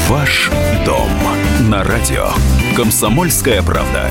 Ваш дом на радио «Комсомольская правда».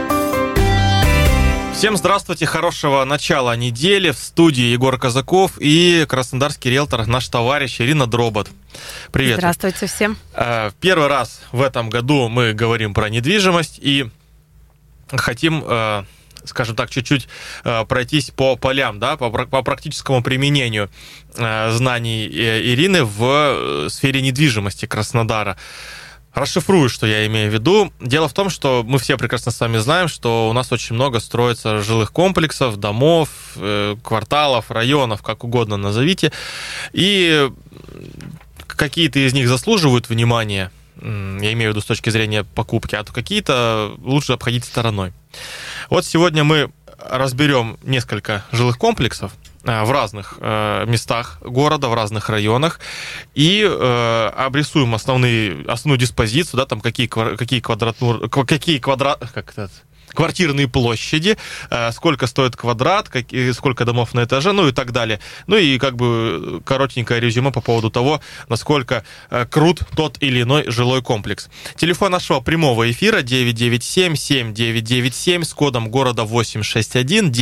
Всем здравствуйте, хорошего начала недели. В студии Егор Казаков и краснодарский риэлтор, наш товарищ Ирина Дробот. Привет. Здравствуйте всем. Первый раз в этом году мы говорим про недвижимость и хотим, скажем так, чуть-чуть пройтись по полям, да, по практическому применению знаний Ирины в сфере недвижимости Краснодара. Расшифрую, что я имею в виду. Дело в том, что мы все прекрасно с вами знаем, что у нас очень много строится жилых комплексов, домов, кварталов, районов, как угодно назовите. И какие-то из них заслуживают внимания, я имею в виду с точки зрения покупки, а то какие-то лучше обходить стороной. Вот сегодня мы разберем несколько жилых комплексов в разных местах города, в разных районах, и обрисуем основную диспозицию, да, там квартирные площади, сколько стоит квадрат, сколько домов на этаже, ну и так далее. Ну и как бы коротенькое резюме по поводу того, насколько крут тот или иной жилой комплекс. Телефон нашего прямого эфира 997-7997 с кодом города 861,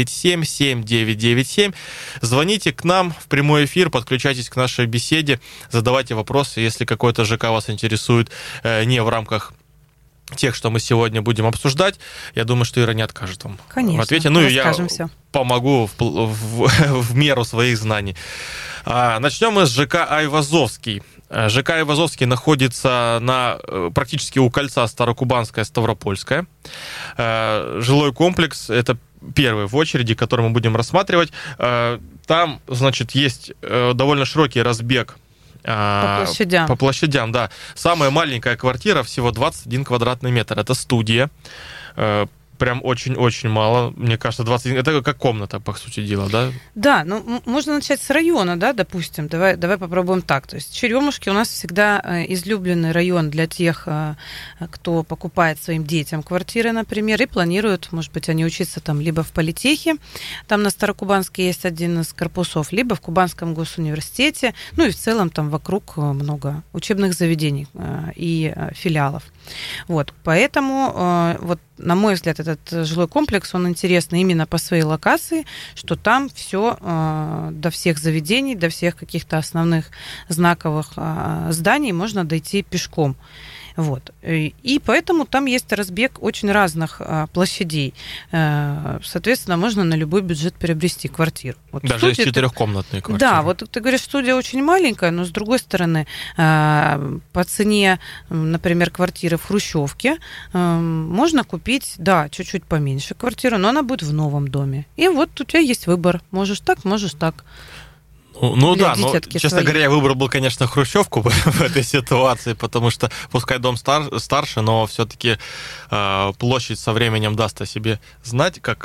997-7997. Звоните к нам в прямой эфир, подключайтесь к нашей беседе, задавайте вопросы, если какой-то ЖК вас интересует не в рамках тех, что мы сегодня будем обсуждать. Я думаю, что Ира не откажет вам в ответе. Ну и я помогу в меру своих знаний. Начнем мы с ЖК Айвазовский. ЖК Айвазовский находится практически у кольца Старокубанская-Ставропольская. Жилой комплекс — это первый в очереди, который мы будем рассматривать. Там, значит, есть довольно широкий разбег по площадям, да. Самая маленькая квартира, всего 21 квадратный метр. Это студия. Прям очень-очень мало. Мне кажется, 21... Это как комната, по сути дела, да? Да, ну, можно начать с района, да, допустим. Давай попробуем так. То есть Черемушки у нас всегда излюбленный район для тех, кто покупает своим детям квартиры, например, и планируют, может быть, они учиться там либо в политехе, там на Старокубанске есть один из корпусов, либо в Кубанском госуниверситете, ну и в целом там вокруг много учебных заведений и филиалов. Вот, поэтому, вот, на мой взгляд, этот жилой комплекс, он интересный именно по своей локации, что там все до всех заведений, до всех каких-то основных знаковых зданий можно дойти пешком. Вот. И поэтому там есть разбег очень разных площадей. Соответственно, можно на любой бюджет приобрести квартиру. Вот даже есть четырехкомнатные квартиры. Да, вот ты говоришь, студия очень маленькая, но с другой стороны, по цене, например, квартиры в Хрущевке можно купить, да, чуть-чуть поменьше квартиру, но она будет в новом доме. И вот у тебя есть выбор. Можешь так, можешь так. Ну да, но, честно говоря, я выбрал бы, конечно, Хрущевку в этой ситуации, потому что, пускай дом старше, но все-таки площадь со временем даст о себе знать, как,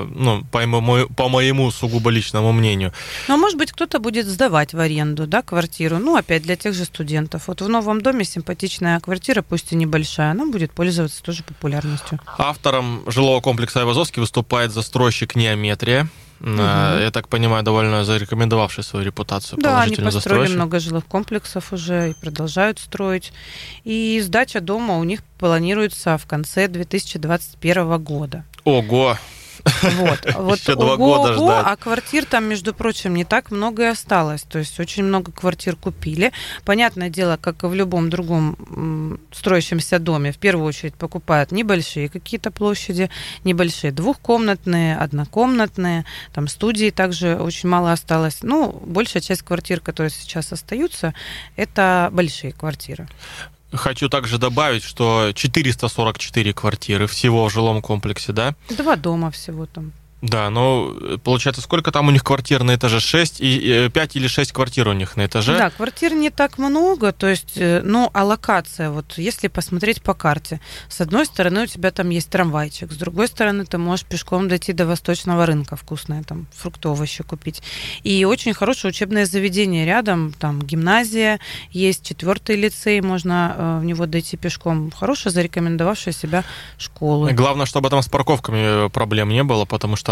по моему сугубо личному мнению. Ну, а может быть, кто-то будет сдавать в аренду, да, квартиру, ну, опять для тех же студентов. Вот в новом доме симпатичная квартира, пусть и небольшая, она будет пользоваться тоже популярностью. Автором жилого комплекса Айвазовский выступает застройщик Неометрия. Я так понимаю, довольно зарекомендовавший свою репутацию. Да, они построили много жилых комплексов уже и продолжают строить. И сдача дома у них планируется в конце 2021 года. Ого! Вот еще 2 года ждать. А квартир там, между прочим, не так много и осталось. То есть очень много квартир купили. Понятное дело, как и в любом другом строящемся доме, в первую очередь покупают небольшие какие-то площади, небольшие двухкомнатные, однокомнатные. Там студии также очень мало осталось. Ну, большая часть квартир, которые сейчас остаются, это большие квартиры. Хочу также добавить, что 444 квартиры всего в жилом комплексе, да? 2 дома всего там. Да, но получается, сколько там у них квартир на этаже? 5 или 6 квартир у них на этаже? Да, квартир не так много, то есть, ну, а локация, вот если посмотреть по карте, с одной стороны у тебя там есть трамвайчик, с другой стороны ты можешь пешком дойти до Восточного рынка, вкусное там фрукты, овощи купить. И очень хорошее учебное заведение рядом, там гимназия, есть 4-й лицей, можно в него дойти пешком. Хорошая, зарекомендовавшая себя школа. Главное, чтобы там с парковками проблем не было, потому что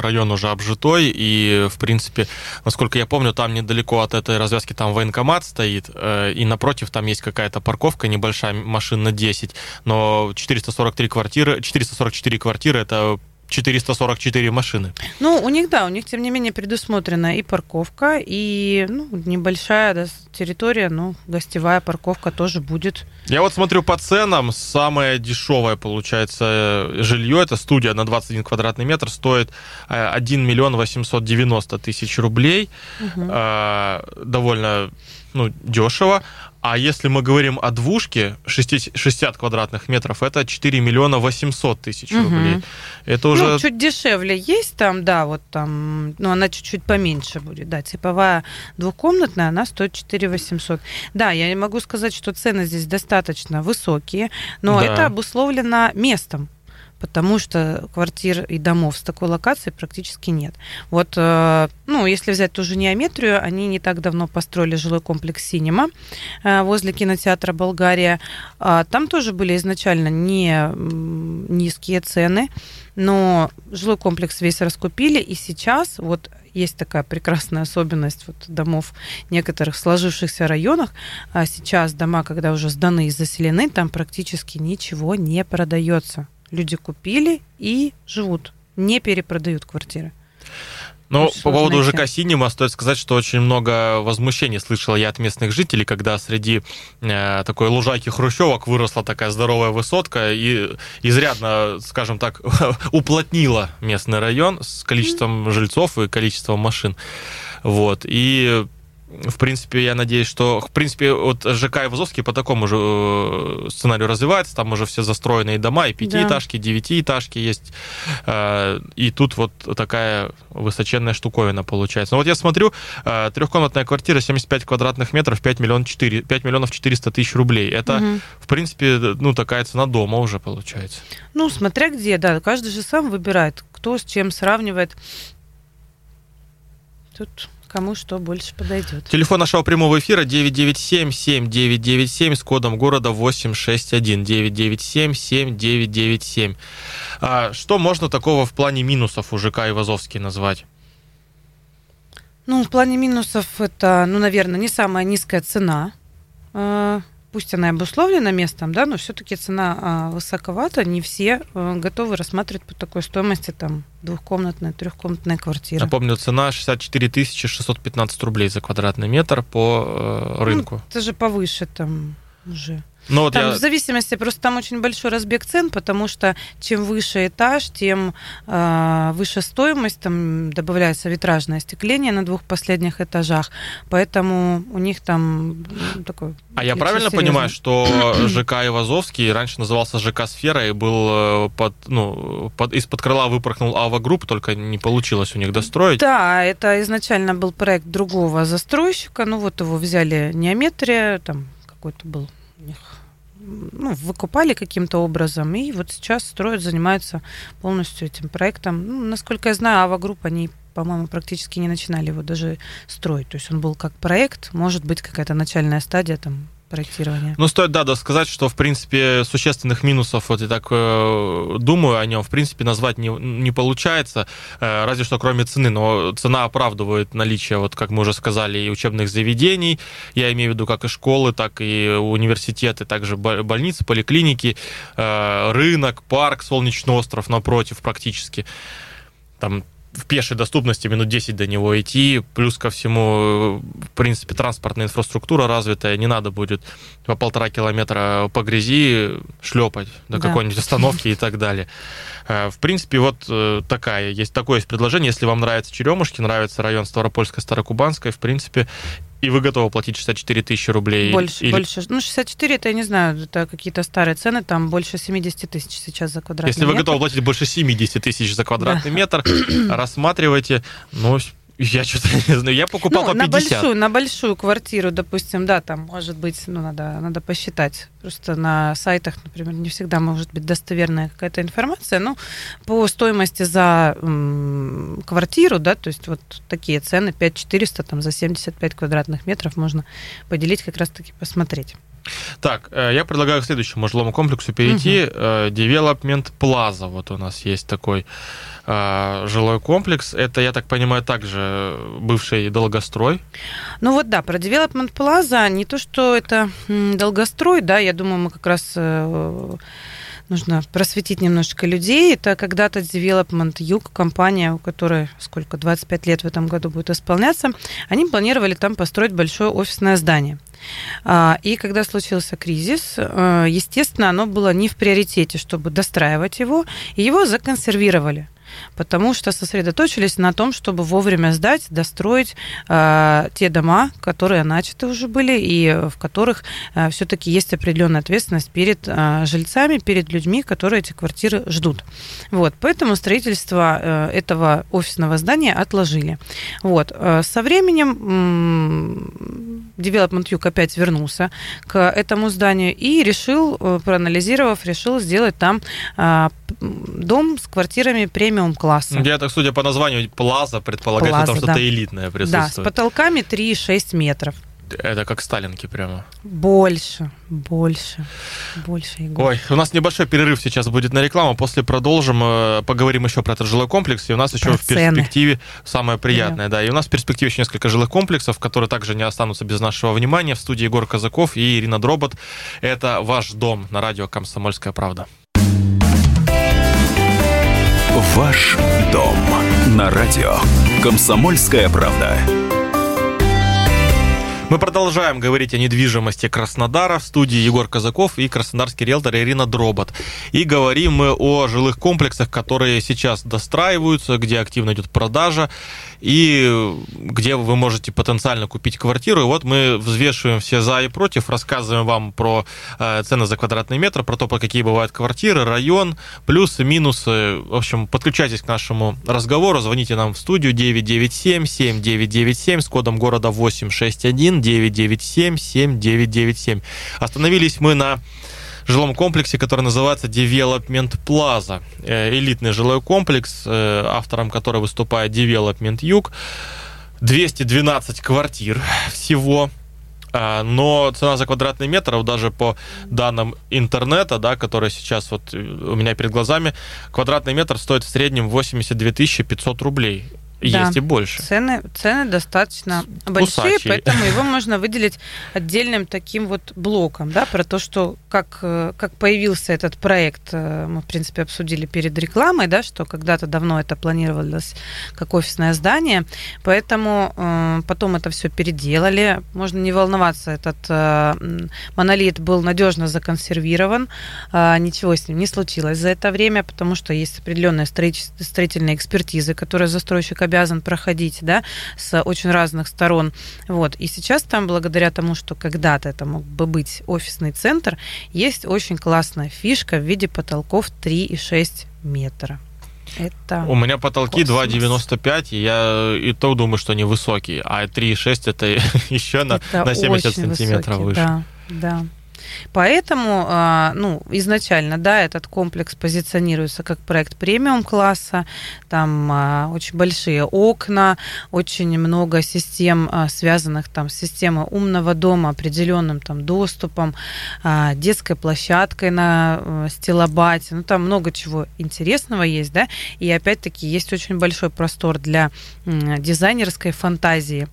район уже обжитой, и, в принципе, насколько я помню, там недалеко от этой развязки там военкомат стоит, и напротив там есть какая-то парковка небольшая, машин на 10, но 444 квартиры, это 444 машины. Ну, у них, тем не менее, предусмотрена и парковка, и небольшая территория, гостевая парковка тоже будет. Я вот смотрю по ценам, самое дешевое, получается, жилье, это студия на 21 квадратный метр, стоит 1 миллион 890 тысяч рублей. Угу. Довольно дешево. А если мы говорим о двушке 60 квадратных метров, это 4 миллиона 800 тысяч рублей. Это уже... чуть дешевле есть там, она чуть-чуть поменьше будет. Да, типовая двухкомнатная, она стоит 4 800. Да, я не могу сказать, что цены здесь достаточно высокие, но это обусловлено местом, потому что квартир и домов с такой локацией практически нет. Вот, если взять ту же Неометрию, они не так давно построили жилой комплекс «Синема» возле кинотеатра «Болгария». Там тоже были изначально не низкие цены, но жилой комплекс весь раскупили, и сейчас вот есть такая прекрасная особенность домов в некоторых сложившихся районах. А сейчас дома, когда уже сданы и заселены, там практически ничего не продается. Люди купили и живут, не перепродают квартиры. Но по поводу ЖК «Синема» стоит сказать, что очень много возмущений слышал я от местных жителей, когда среди такой лужайки хрущевок выросла такая здоровая высотка и изрядно, скажем так, уплотнила местный район с количеством жильцов и количеством машин. Вот. И в принципе, я надеюсь, что... В принципе, вот ЖК Айвазовский по такому же сценарию развивается. Там уже все застроенные дома, и пятиэтажки, и девятиэтажки есть. И тут вот такая высоченная штуковина получается. Но вот я смотрю, трехкомнатная квартира, 75 квадратных метров, 5 миллионов 400 тысяч рублей. Это, в принципе, такая цена дома уже получается. Смотря где, да. Каждый же сам выбирает, кто с чем сравнивает. Тут... кому что больше подойдет. Телефон нашего прямого эфира 997-7997 с кодом города 861. 997-7997. Что можно такого в плане минусов у ЖК Айвазовский назвать? В плане минусов это, наверное, не самая низкая цена. Пусть она и обусловлена местом, но все-таки цена высоковата. Не все готовы рассматривать по такой стоимости двухкомнатная, трехкомнатная квартира. Напомню, цена 64 615 рублей за квадратный метр по рынку. Это же повыше уже. В зависимости, просто там очень большой разбег цен, потому что чем выше этаж, тем выше стоимость, там добавляется витражное остекление на двух последних этажах, поэтому у них там такой... А я правильно понимаю, что ЖК Айвазовский раньше назывался ЖК «Сфера» и был из-под крыла выпорхнул АВА Групп, только не получилось у них достроить? Да, это изначально был проект другого застройщика, его взяли Неометрия, там какой-то был у них... выкупали каким-то образом, и вот сейчас строят, занимаются полностью этим проектом. Насколько я знаю, АВА Групп, они, по-моему, практически не начинали его даже строить. То есть он был как проект, может быть, какая-то начальная стадия проектирования. Стоит, сказать, что, в принципе, существенных минусов, вот я так думаю о нем, в принципе, назвать не получается, разве что кроме цены, но цена оправдывает наличие, вот как мы уже сказали, и учебных заведений, я имею в виду как и школы, так и университеты, также больницы, поликлиники, рынок, парк, Солнечный остров напротив практически, там в пешей доступности минут 10 до него идти, плюс ко всему, в принципе, транспортная инфраструктура развитая, не надо будет по 1,5 километра по грязи шлепать до какой-нибудь остановки и так далее. В принципе, вот такое есть предложение. Если вам нравятся Черемушки, нравится район Ставропольская, Старокубанская, в принципе, и вы готовы платить 64 тысячи рублей. Больше. 64, это я не знаю, это какие-то старые цены, там больше 70 тысяч сейчас за квадратный метр. Если вы готовы платить больше 70 тысяч за квадратный метр, рассматривайте, я что-то не знаю, я покупал по 50. На большую квартиру, допустим, там может быть, надо посчитать. Просто на сайтах, например, не всегда может быть достоверная какая-то информация, но по стоимости за квартиру, то есть вот такие цены, 5400 за 75 квадратных метров можно поделить, как раз-таки посмотреть. Так, я предлагаю к следующему жилому комплексу перейти. Development Plaza. Вот у нас есть такой жилой комплекс. Это, я так понимаю, также бывший долгострой. Ну вот да, про Development Plaza, не то, что это долгострой, да, я думаю, мы как раз нужно просветить немножечко людей. Это когда-то Development Юг, компания, у которой 25 лет в этом году будет исполняться, они планировали там построить большое офисное здание. И когда случился кризис, естественно, оно было не в приоритете, чтобы достраивать его, и его законсервировали. Потому что сосредоточились на том, чтобы вовремя сдать, достроить те дома, которые начаты уже были, и в которых все-таки есть определенная ответственность перед жильцами, перед людьми, которые эти квартиры ждут. Вот, поэтому строительство этого офисного здания отложили. Вот. Со временем Development Юг опять вернулся к этому зданию и решил, проанализировав, решил сделать там дом с квартирами премиум-класса. Я так, судя по названию, Плаза, предполагает, что что-то элитное присутствует. Да, с потолками 3,6 метров. Это как сталинки прямо. Больше, Егор. Ой, у нас небольшой перерыв сейчас будет на рекламу. После продолжим, поговорим еще про этот жилой комплекс. И у нас еще в перспективе самое приятное. Да. И у нас в перспективе еще несколько жилых комплексов, которые также не останутся без нашего внимания. В студии Егор Казаков и Ирина Дробот. Это «Ваш дом» на радио «Комсомольская правда». Ваш дом на радио «Комсомольская правда». Мы продолжаем говорить о недвижимости Краснодара. В студии Егор Казаков и краснодарский риэлтор Ирина Дробот. И говорим мы о жилых комплексах, которые сейчас достраиваются, где активно идет продажа, и где вы можете потенциально купить квартиру. И вот мы взвешиваем все за и против, рассказываем вам про цены за квадратный метр, про то, по какие бывают квартиры, район, плюсы, минусы. В общем, подключайтесь к нашему разговору, звоните нам в студию 997-7997 с кодом города 861. 997-7997. Остановились мы на жилом комплексе, который называется Development Plaza. Элитный жилой комплекс, автором которого выступает Development Юг. 212 квартир всего. Но цена за квадратный метр, вот даже по данным интернета, да, которые сейчас вот у меня перед глазами, квадратный метр стоит в среднем 82 500 рублей. Да. Есть и больше. Цены достаточно большие, поэтому его можно выделить отдельным таким вот блоком, да, про то, что как появился этот проект, мы, в принципе, обсудили перед рекламой, да, что когда-то давно это планировалось как офисное здание, поэтому потом это все переделали. Можно не волноваться, этот монолит был надежно законсервирован, ничего с ним не случилось за это время, потому что есть определенные строительные экспертизы, которые застройщик обязан проходить, да, с очень разных сторон. Вот. И сейчас там, благодаря тому, что когда-то это мог бы быть офисный центр, есть очень классная фишка в виде потолков 3,6 метра. Это у меня потолки космос. 2,95, и я и то думаю, что они высокие, а 3,6 это еще на 70 сантиметров высокие, выше. Да. Поэтому, изначально, да, этот комплекс позиционируется как проект премиум-класса, там очень большие окна, очень много систем, связанных там с системой умного дома, определенным там доступом, детской площадкой на стилобате, там много чего интересного есть, да, и опять-таки есть очень большой простор для дизайнерской фантазии,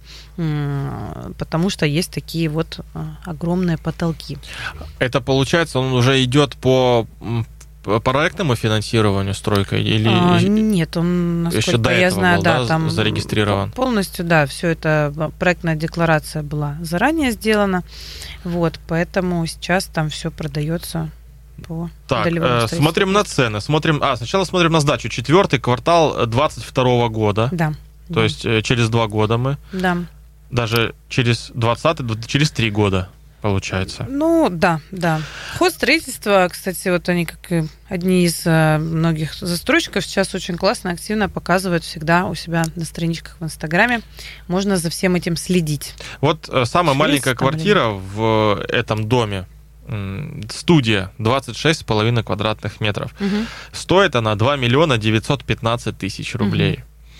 потому что есть такие вот огромные потолки. Это, получается, он уже идет по проектному финансированию стройка? Или нет, он, насколько еще до я этого знаю, был, да, там зарегистрирован? Полностью, да, все это, проектная декларация была заранее сделана, вот, поэтому сейчас там все продается по долевому строительству. Смотрим на цены, сначала смотрим на сдачу. 4-й квартал 22 года. Да. То есть через 2 года мы. Да. Даже через 20-й, через 3 года. Получается. Да. Ход строительства, кстати, вот они, как и одни из многих застройщиков, сейчас очень классно, активно показывают всегда у себя на страничках в Инстаграме. Можно за всем этим следить. Вот самая маленькая квартира в этом доме, студия, 26,5 квадратных метров. Угу. Стоит она 2 915 000 рублей. Угу.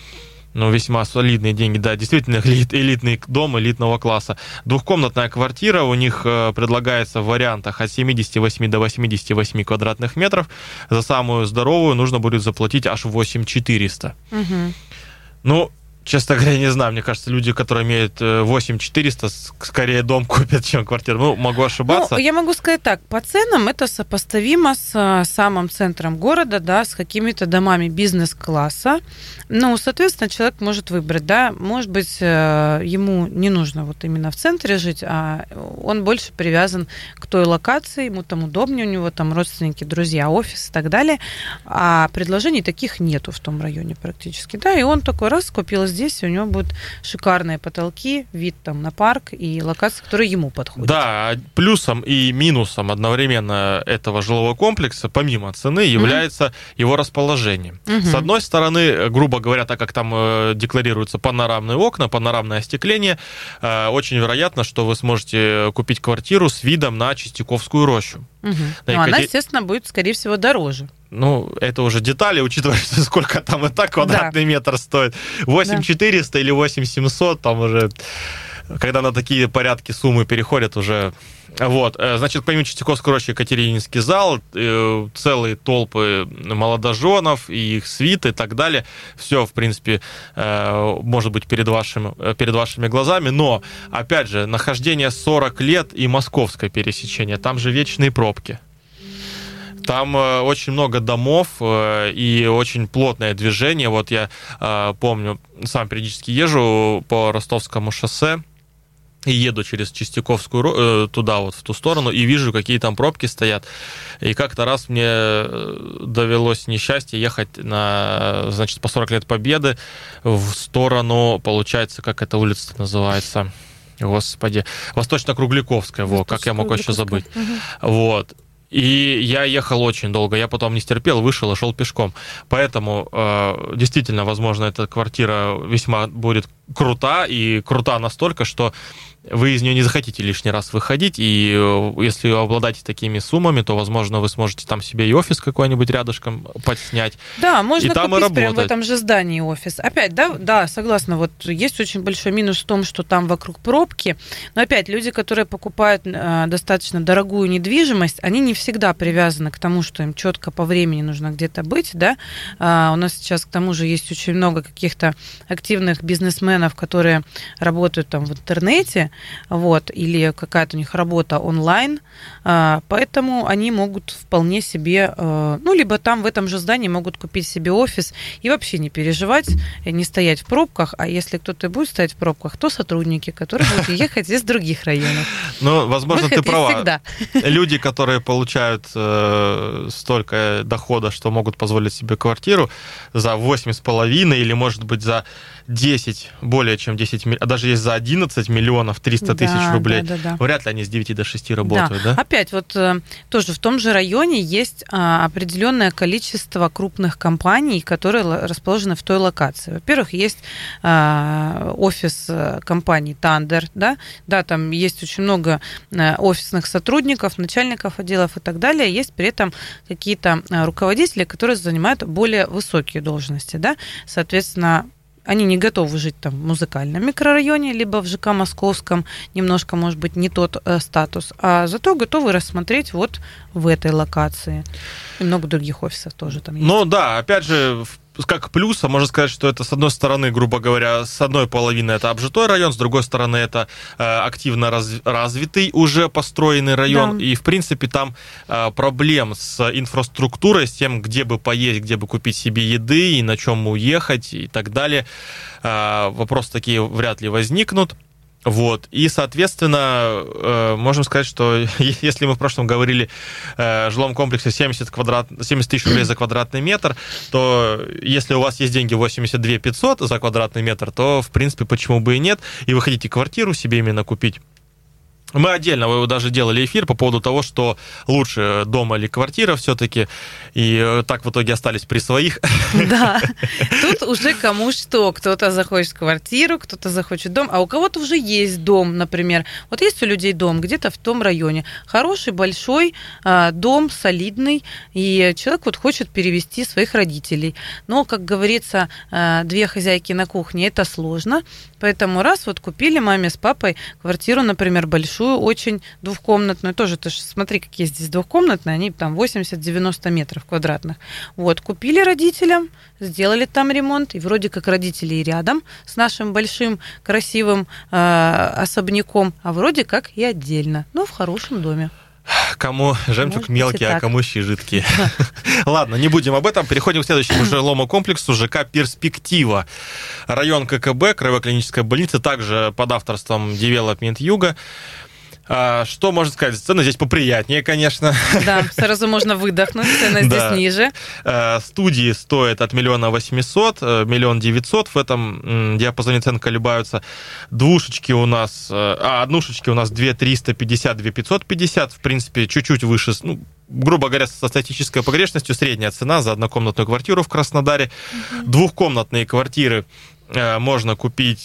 ну, весьма солидные деньги, да, действительно элитный дом элитного класса. Двухкомнатная квартира у них предлагается в вариантах от 78 до 88 квадратных метров. За самую здоровую нужно будет заплатить аж 8400. Угу. Ну, честно говоря, не знаю. Мне кажется, люди, которые имеют 8400, скорее дом купят, чем квартиру. Ну, могу ошибаться. Ну, я могу сказать так, по ценам это сопоставимо с самым центром города, да, с какими-то домами бизнес-класса. Ну, соответственно, человек может выбрать, да, может быть, ему не нужно вот именно в центре жить, а он больше привязан к той локации, ему там удобнее, у него там родственники, друзья, офис и так далее. А предложений таких нету в том районе практически, да, и он такой раз купил здесь, и у него будут шикарные потолки, вид там на парк и локации, которые ему подходят. Да, плюсом и минусом одновременно этого жилого комплекса, помимо цены, является его расположение. С одной стороны, грубо говоря, так как там декларируются панорамные окна, панорамное остекление, очень вероятно, что вы сможете купить квартиру с видом на Чистяковскую рощу. Но она, естественно, будет, скорее всего, дороже. Ну, это уже детали, учитывая, сколько там и так квадратный метр стоит. 8400 или 8700, там уже, когда на такие порядки суммы переходят уже... Вот, значит, помимо Чистяковской рощи, Екатерининский зал, целые толпы молодоженов и их свиты и так далее. Все, в принципе, может быть перед вашими глазами. Но, опять же, нахождение 40 лет и московское пересечение. Там же вечные пробки. Там очень много домов и очень плотное движение. Вот я помню, сам периодически езжу по Ростовскому шоссе, и еду через Чистяковскую, туда вот, в ту сторону, и вижу, какие там пробки стоят. И как-то раз мне довелось несчастье ехать значит, по 40 лет Победы в сторону, получается, как эта улица называется, господи, Восточно-Кругляковская, как я мог еще забыть. Вот. И я ехал очень долго, я потом не стерпел, вышел и шел пешком. Поэтому действительно, возможно, эта квартира весьма будет крута, и крута настолько, что вы из нее не захотите лишний раз выходить, и если вы обладаете такими суммами, то, возможно, вы сможете там себе и офис какой-нибудь рядышком подснять. Да, можно и там купить и прямо в этом же здании офис. Опять, да, согласна, вот есть очень большой минус в том, что там вокруг пробки, но опять, люди, которые покупают достаточно дорогую недвижимость, они не всегда привязаны к тому, что им четко по времени нужно где-то быть, да. У нас сейчас, к тому же, есть очень много каких-то активных бизнесменов, которые работают там в интернете, вот, или какая-то у них работа онлайн, поэтому они могут вполне себе, ну, либо там в этом же здании могут купить себе офис и вообще не переживать, не стоять в пробках, а если кто-то и будет стоять в пробках, то сотрудники, которые будут ехать из других районов. Ну, возможно, ты права. Люди, которые получают столько дохода, что могут позволить себе квартиру за 8,5 или, может быть, за 10, более чем 10, а даже есть за 11 миллионов 300 тысяч рублей. Да. Вряд ли они с 9 до 6 работают, да? Опять, вот тоже в том же районе есть определенное количество крупных компаний, которые расположены в той локации. Во-первых, есть офис компании Тандер, да, там есть очень много офисных сотрудников, начальников отделов и так далее. Есть при этом какие-то руководители, которые занимают более высокие должности, да, соответственно, они не готовы жить там в музыкальном микрорайоне, либо в ЖК Московском, немножко, может быть, не тот статус, а зато готовы рассмотреть вот в этой локации. И много других офисов тоже там есть. Ну да, опять же, как плюс, можно сказать, что это, с одной стороны, грубо говоря, с одной половины это обжитой район, с другой стороны это активно развитый, уже построенный район, да. И, в принципе, там проблем с инфраструктурой, с тем, где бы поесть, где бы купить себе еды, и на чем уехать, и так далее, вопросы такие вряд ли возникнут. Вот. И, соответственно, можем сказать, что если мы в прошлом говорили о жилом комплексе 70 тысяч рублей за квадратный метр, то если у вас есть деньги 82 500 за квадратный метр, то, в принципе, почему бы и нет, и вы хотите квартиру себе именно купить Мы отдельно даже делали эфир по поводу того, что лучше дом или квартира все-таки, и так в итоге остались при своих. Да, тут уже кому что. Кто-то захочет квартиру, кто-то захочет дом, а у кого-то уже есть дом, например. Вот есть у людей дом где-то в том районе. Хороший, большой дом, солидный, и человек вот хочет перевести своих родителей. Но, как говорится, две хозяйки на кухне – это сложно, поэтому раз вот купили маме с папой квартиру, например, большую, очень двухкомнатную, тоже, ты же смотри, какие здесь двухкомнатные, они там 80-90 метров квадратных. Вот, купили родителям, сделали там ремонт, и вроде как родители и рядом с нашим большим красивым особняком, а вроде как и отдельно, но в хорошем доме. Кому жемчуг мелкий, а кому щи жидкие. Ладно, не будем об этом. Переходим к следующему жилому комплексу ЖК «Перспектива». Район ККБ, Краевой клинической больницы, также под авторством Development Юга. Что можно сказать? Цены здесь поприятнее, конечно. Да, сразу можно выдохнуть, цены здесь ниже. Студии стоят от 1 800 000, 1 900 000, в этом диапазоне цен колебаются. Однушечки у нас 2 350, 2 550, в принципе, чуть-чуть выше, грубо говоря, со статистической погрешностью, средняя цена за однокомнатную квартиру в Краснодаре. Двухкомнатные квартиры можно купить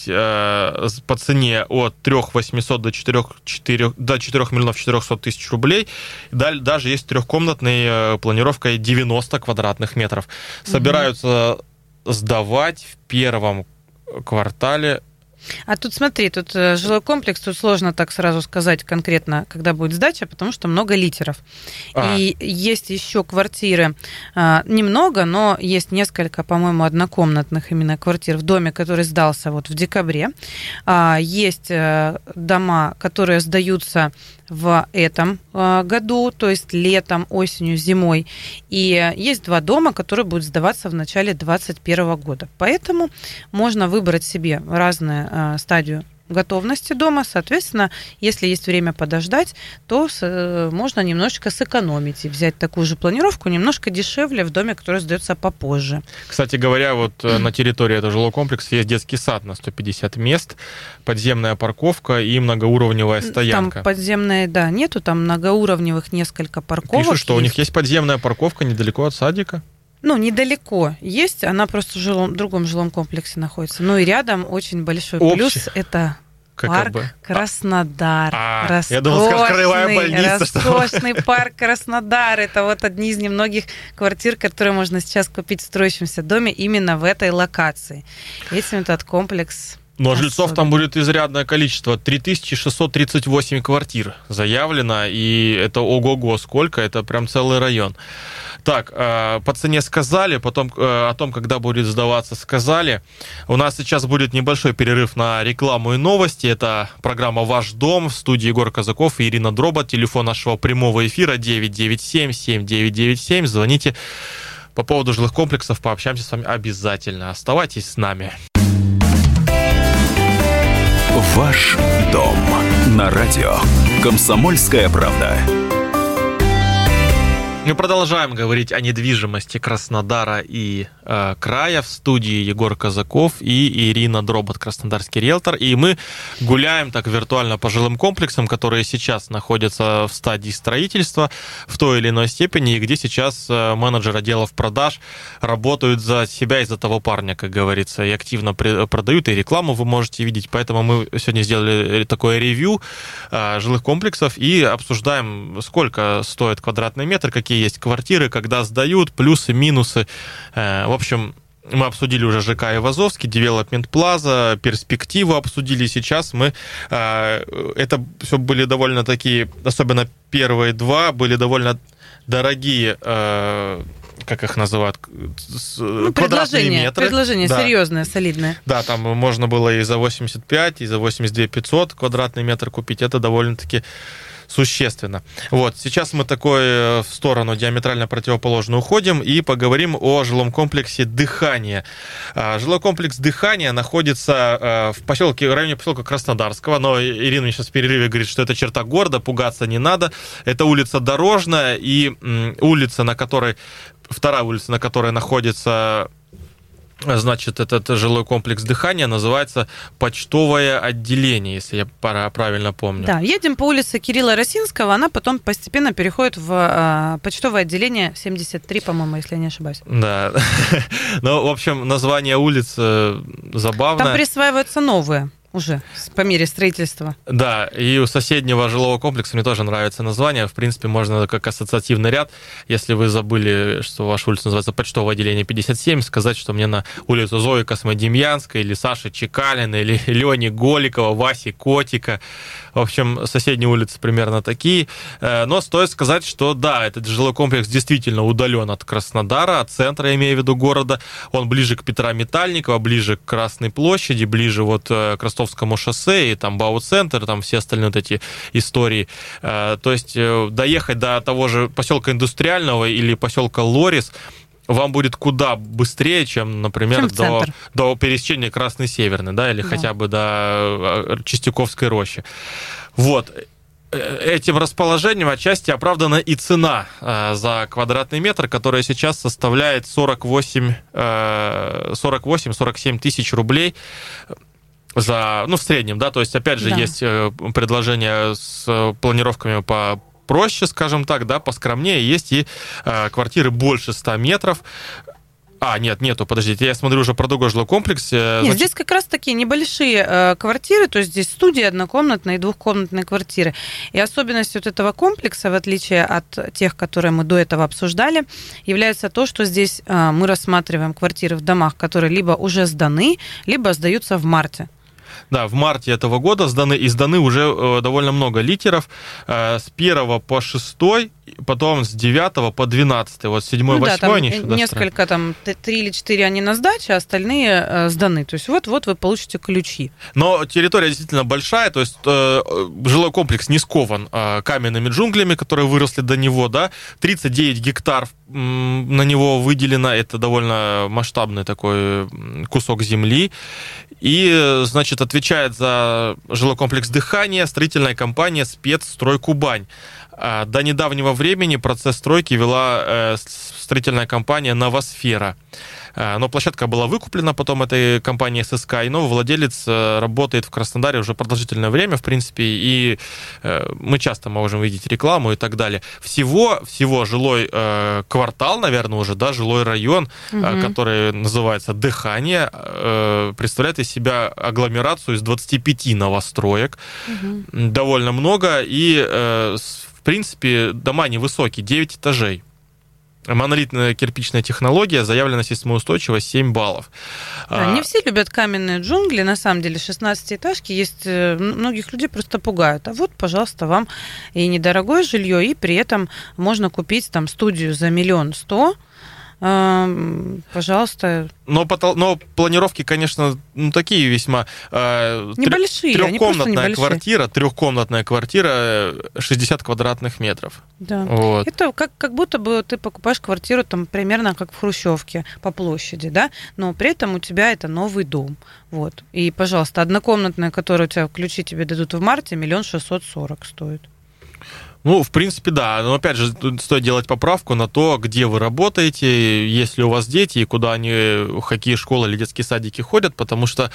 по цене от 3 800 до 4 миллионов 400 тысяч рублей. Даже есть трехкомнатной планировкой 90 квадратных метров. Собираются сдавать в первом квартале. А тут смотри, тут жилой комплекс, тут сложно так сразу сказать конкретно, когда будет сдача, потому что много литеров. И есть еще квартиры, немного, но есть несколько, по-моему, однокомнатных именно квартир в доме, который сдался вот в декабре. Есть дома, которые сдаются в этом году, то есть летом, осенью, зимой. И есть 2 дома, которые будут сдаваться в начале 2021 года. Поэтому можно выбрать себе разную стадию готовности дома. Соответственно, если есть время подождать, то можно немножечко сэкономить и взять такую же планировку немножко дешевле в доме, который сдается попозже. Кстати говоря, вот на территории этого жилого комплекса есть детский сад на 150 мест, подземная парковка и многоуровневая стоянка. Там подземная, да, нету, там многоуровневых несколько парковок. Пишут, что у них есть подземная парковка недалеко от садика. Недалеко есть, она просто в другом жилом комплексе находится. И рядом очень большой плюс – это парк Краснодар. Я думал, скажешь, краевая больница. Роскошный парк Краснодар. Это вот одни из немногих квартир, которые можно сейчас купить в строящемся доме именно в этой локации. Этим этот комплекс... Но жильцов там будет изрядное количество. 3638 квартир заявлено, и это ого-го сколько, это прям целый район. Так, по цене сказали, потом о том, когда будет сдаваться, сказали. У нас сейчас будет небольшой перерыв на рекламу и новости. Это программа «Ваш дом», в студии Егор Казаков и Ирина Дробот. Телефон нашего прямого эфира 997-7997. Звоните по поводу жилых комплексов, пообщаемся с вами обязательно. Оставайтесь с нами. Ваш дом на радио «Комсомольская правда». Мы продолжаем говорить о недвижимости Краснодара и края. В студии Егор Казаков и Ирина Дробот, краснодарский риэлтор. И мы гуляем так виртуально по жилым комплексам, которые сейчас находятся в стадии строительства в той или иной степени, и где сейчас менеджеры отделов продаж работают за себя и за того парня, как говорится, и активно продают, и рекламу вы можете видеть. Поэтому мы сегодня сделали такое ревью жилых комплексов и обсуждаем, сколько стоит квадратный метр, какие есть квартиры, когда сдают, плюсы, минусы. В общем, мы обсудили уже ЖК Айвазовский, Development Plaza, перспективу обсудили. Сейчас мы... Это все были довольно такие, особенно первые 2, были довольно дорогие... как их называют, квадратные метры. Предложение серьезное, солидное. Да, там можно было и за 85, и за 82 500 квадратный метр купить. Это довольно-таки существенно. Вот, сейчас мы в сторону диаметрально противоположную уходим и поговорим о жилом комплексе «Дыхание». Жилой комплекс «Дыхание» находится в районе поселка Краснодарского, но Ирина мне сейчас в перерыве говорит, что это черта города, пугаться не надо. Это улица Дорожная и улица, вторая улица, на которой находится Значит, этот жилой комплекс «Дыхание» называется «Почтовое отделение», если я правильно помню. Да, едем по улице Кирилла Росинского, она потом постепенно переходит в почтовое отделение 73, по-моему, если я не ошибаюсь. Да, ну, в общем, название улиц забавное. Там присваиваются новые уже по мере строительства. Да, и у соседнего жилого комплекса мне тоже нравится название. В принципе, можно как ассоциативный ряд, если вы забыли, что ваша улица называется Почтовое отделение 57, сказать, что мне на улицу Зои Космодемьянской или Саши Чекалиной, или Лёни Голикова, Васи Котика. В общем, соседние улицы примерно такие. Но стоит сказать, что да, этот жилой комплекс действительно удален от Краснодара, от центра, я имею в виду, города. Он ближе к Петра Метальникова, ближе к Красной площади, ближе вот к Ростовскому шоссе, и там Бау-центр, там все остальные вот эти истории. То есть доехать до того же поселка Индустриального или поселка Лорис вам будет куда быстрее, чем, например, до пересечения Красный-Северный, да, или хотя бы до Чистяковской рощи. Вот. Этим расположением отчасти оправдана и цена за квадратный метр, которая сейчас составляет 48-47 тысяч рублей в среднем, да, то есть, опять же, есть предложения с планировками попроще, скажем так, да, поскромнее, есть и квартиры больше 100 метров. Нету, подождите, я смотрю уже про другой жилой комплекс. Нет, здесь как раз такие небольшие квартиры, то есть здесь студии, однокомнатные и двухкомнатные квартиры. И особенностью вот этого комплекса, в отличие от тех, которые мы до этого обсуждали, является то, что здесь мы рассматриваем квартиры в домах, которые либо уже сданы, либо сдаются в марте. Да, в марте этого года сданы уже довольно много литеров. С 1 по 6, потом с 9 по 12. Вот 7-8 они еще несколько, там, 3 или 4 они на сдаче, а остальные сданы. То есть вот вы получите ключи. Но территория действительно большая, то есть жилой комплекс не скован каменными джунглями, которые выросли до него, да. 39 гектар на него выделено, это довольно масштабный такой кусок земли. И, значит, отвечает за жилой комплекс «Дыхание» строительная компания «Спецстрой Кубань». До недавнего времени процесс стройки вела строительная компания «Новосфера». Но площадка была выкуплена потом этой компанией ССК, и новый владелец работает в Краснодаре уже продолжительное время, в принципе, и мы часто можем видеть рекламу и так далее. Всего жилой квартал, наверное, уже, да, жилой район, который называется «Дыхание», представляет из себя агломерацию из 25 новостроек, довольно много, и, в принципе, дома невысокие, 9 этажей. Монолитная кирпичная технология, заявлена сейсмоустойчивость 7 баллов. Не все любят каменные джунгли, на самом деле 16-этажки есть, многих людей просто пугают. А вот, пожалуйста, вам и недорогое жилье, и при этом можно купить там студию за 1 100 000. Пожалуйста. Но планировки, конечно, такие весьма. Небольшие, Трехкомнатная квартира 60 квадратных метров. Да. Вот. Это как будто бы ты покупаешь квартиру там примерно как в хрущевке по площади, да, но при этом у тебя это новый дом. Вот. И, пожалуйста, однокомнатная, которую у тебя ключи тебе дадут в марте, 1 640 000 стоит. Ну, в принципе, да. Но, опять же, тут стоит делать поправку на то, где вы работаете, есть ли у вас дети, и куда они в хоккей-школы или детские садики ходят, потому что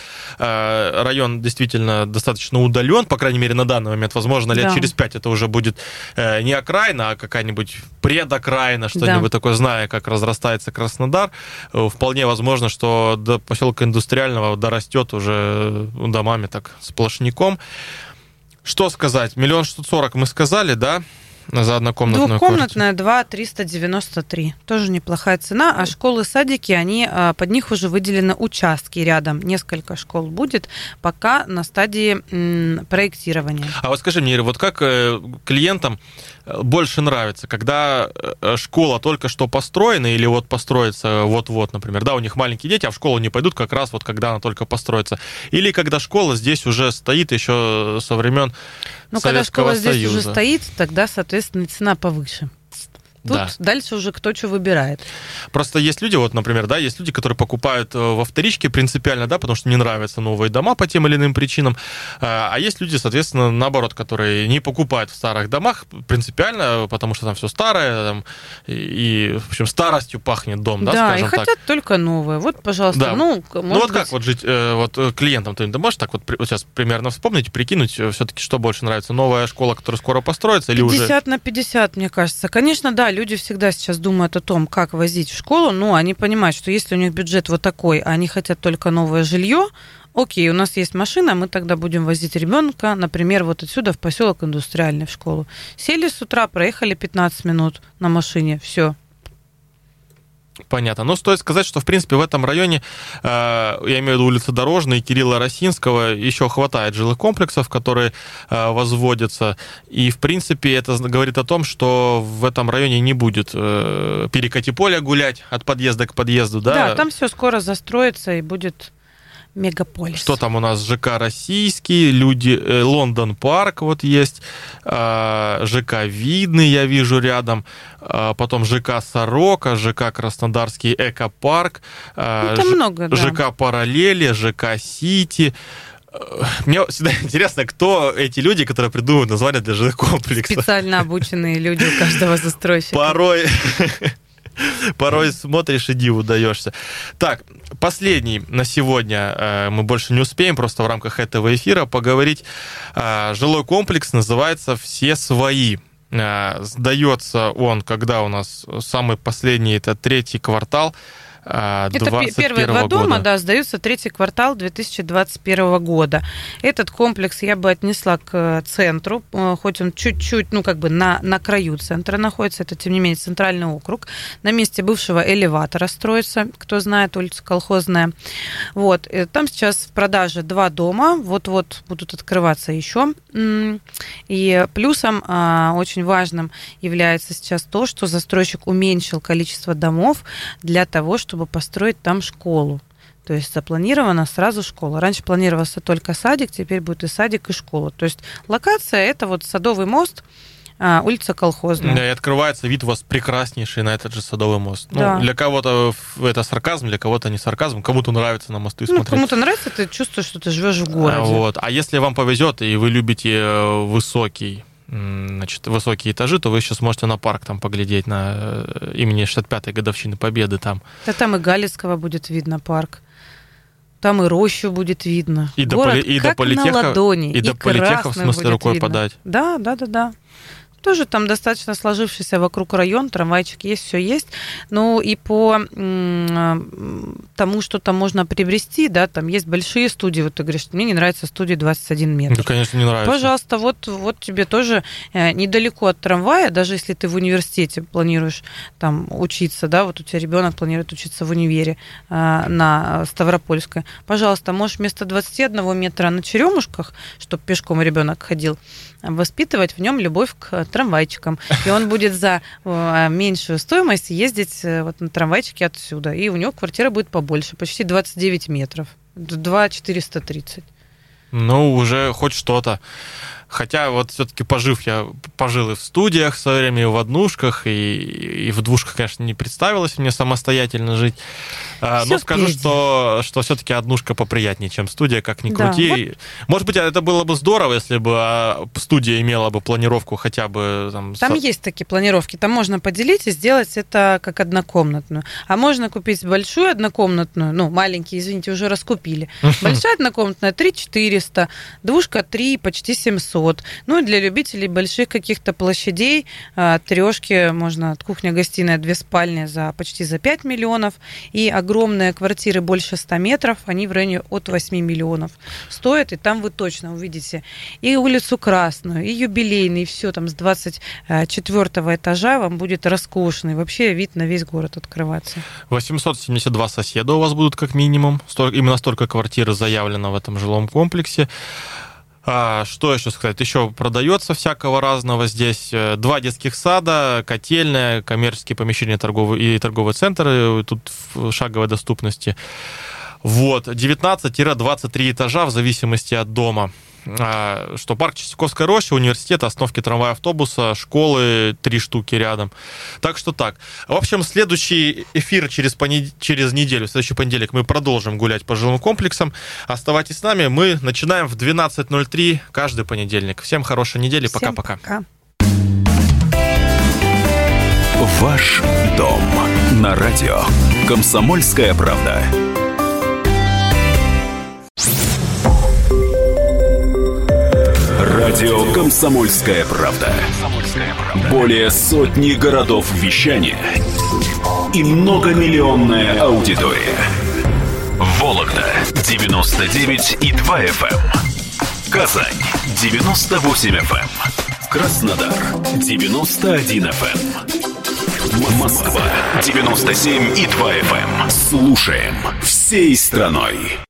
район действительно достаточно удален, по крайней мере, на данный момент. Возможно, лет через 5 это уже будет не окраина, а какая-нибудь предокраина, что-нибудь такое, зная, как разрастается Краснодар. Вполне возможно, что до поселка Индустриального дорастет уже домами так сплошняком. Что сказать? 1 640 000 мы сказали, да? За однокомнатную двухкомнатная, 2 393. Тоже неплохая цена. А школы, садики, под них уже выделены участки рядом. Несколько школ будет, пока на стадии проектирования. А вот скажи мне, Ира, вот как клиентам больше нравится, когда школа только что построена или вот построится вот-вот, например, да, у них маленькие дети, а в школу не пойдут как раз вот когда она только построится, или когда школа здесь уже стоит еще со времен Советского Союза? Когда школа здесь уже стоит, тогда, соответственно, цена повыше. Тут Да. дальше уже кто что выбирает. Просто есть люди, вот, например, да, есть люди, которые покупают во вторичке принципиально, да, потому что не нравятся новые дома по тем или иным причинам, а есть люди, соответственно, наоборот, которые не покупают в старых домах принципиально, потому что там все старое, там, и, в общем, старостью пахнет дом, да, Да, и скажем так. хотят только новое. Вот, пожалуйста, Да. ну, Ну может вот быть, как вот жить вот клиентам, ты можешь так вот сейчас примерно вспомнить, прикинуть, все-таки что больше нравится, новая школа, которая скоро построится, или 50 уже... на 50, мне кажется. Конечно, да, люди всегда сейчас думают о том, как возить в школу, но они понимают, что если у них бюджет вот такой, а они хотят только новое жилье, окей, у нас есть машина, мы тогда будем возить ребенка, например, вот отсюда в поселок Индустриальный в школу. Сели с утра, проехали 15 минут на машине, все. Понятно. Но стоит сказать, что, в принципе, в этом районе, я имею в виду улица Дорожная и Кирилла Росинского, еще хватает жилых комплексов, которые возводятся. И, в принципе, это говорит о том, что в этом районе не будет перекати поля гулять от подъезда к подъезду. Да, Да, там все скоро застроится и будет мегаполис. Что там у нас? ЖК «Российский», Лондон Парк вот есть, ЖК «Видный» я вижу рядом, потом ЖК «Сорока», ЖК «Краснодарский экопарк», там много, да. ЖК «Параллели», ЖК «Сити». Мне всегда интересно, кто эти люди, которые придумывают названия для жилых комплексов. Специально обученные люди у каждого застройщика. Порой смотришь и диву даешься. Так, последний на сегодня, мы больше не успеем просто в рамках этого эфира поговорить. Жилой комплекс называется «Все свои». Сдается он, когда у нас самый последний, это 3-й квартал 2021 Это первые два дома, года. да, сдаются 3-й квартал 2021 года. Этот комплекс я бы отнесла к центру, хоть он чуть-чуть, ну, как бы на краю центра находится, это, тем не менее, центральный округ. На месте бывшего элеватора строится, кто знает, улица Колхозная. Вот, там сейчас в продаже 2 дома, вот-вот будут открываться еще. И плюсом очень важным является сейчас то, что застройщик уменьшил количество домов для того, чтобы построить там школу. То есть запланирована сразу школа. Раньше планировался только садик, теперь будет и садик, и школа. То есть локация – это вот Садовый мост, улица Колхозная. Да, и открывается вид у вас прекраснейший на этот же Садовый мост. Да. Ну, для кого-то это сарказм, для кого-то не сарказм, кому-то нравится на мосты Ну, смотреть. кому-то нравится, ты чувствуешь, что ты живешь в городе. Вот. А если вам повезет, и вы любите высокие этажи, то вы еще сможете на парк там поглядеть, на имени 65-й годовщины Победы там. Да там и Галицкого будет видно парк. Там и рощу будет видно. И Город до Политеха, на ладони. и до Политеха, в Красную смысле, будет рукой видно. подать. Да. Тоже там достаточно сложившийся вокруг район, трамвайчик есть, все есть. Ну и по тому, что там можно приобрести, да, там есть большие студии. Вот ты говоришь, мне не нравится студия 21 метр. Ну, конечно, не нравится. Пожалуйста, вот тебе тоже недалеко от трамвая, даже если ты в университете планируешь там учиться, да, вот у тебя ребенок планирует учиться в универе на Ставропольской, пожалуйста, можешь вместо 21 метра на Черемушках, чтобы пешком ребенок ходил, воспитывать в нем любовь к трамвайчикам. И он будет за меньшую стоимость ездить вот на трамвайчике отсюда. И у него квартира будет побольше, почти 29 метров. 2,430. Ну, уже хоть что-то. Хотя вот все-таки я пожил и в студиях в свое время, и в однушках, и в двушках, конечно, не представилось мне самостоятельно жить. Но скажу, что все-таки однушка поприятнее, чем студия, как ни крути. Да, вот. Может быть, это было бы здорово, если бы студия имела бы планировку хотя бы... Там есть такие планировки. Там можно поделить и сделать это как однокомнатную. А можно купить большую однокомнатную, ну, маленькие, извините, уже раскупили. Большая однокомнатная 3 400, двушка 3, почти 700. Ну и для любителей больших каких-то площадей трешки можно от кухня-гостиная 2 спальни почти за 5 миллионов. И огромные квартиры больше 100 метров, они в районе от 8 миллионов стоят. И там вы точно увидите и улицу Красную, и Юбилейный, и все там с 24 этажа вам будет роскошный. Вообще вид на весь город открываться. 872 соседа у вас будут как минимум. Именно столько квартир заявлено в этом жилом комплексе. Что еще сказать? Еще продается всякого разного здесь. 2 детских сада, котельная, коммерческие помещения и торговый центр тут в шаговой доступности. Вот, 19-23 этажа в зависимости от дома. что парк Чистяковская роща, университет, остановки трамвая, автобуса, школы 3 штуки рядом. Так что так. В общем, следующий эфир через неделю, в следующий понедельник мы продолжим гулять по жилым комплексам. Оставайтесь с нами. Мы начинаем в 12:03 каждый понедельник. Всем хорошей недели. Пока-пока. Пока. Ваш дом на радио «Комсомольская правда». Радио «Комсомольская правда». Более сотни городов вещания и многомиллионная аудитория. Вологда 99,2 FM. Казань 98 FM. Краснодар 91 FM. Москва 97,2 FM. Слушаем всей страной.